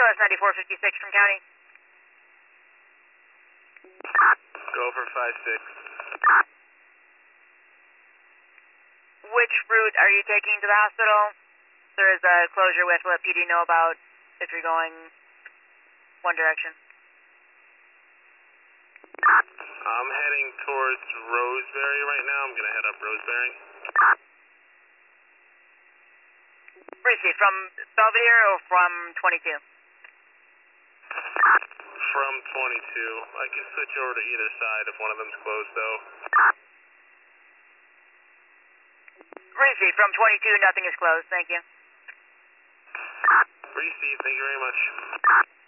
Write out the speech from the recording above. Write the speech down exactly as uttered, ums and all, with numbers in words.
S ninety-four fifty-six from county. Go for five six. Which route are you taking to the hospital? There is a closure with what P D know about if you're going one direction. I'm heading towards Roseberry right now. I'm going to head up Roseberry. Receive from Belvedere or from twenty-two? From twenty-two. I can switch over to either side if one of them's closed though. Receive from twenty-two, nothing is closed, thank you. Receive, thank you very much.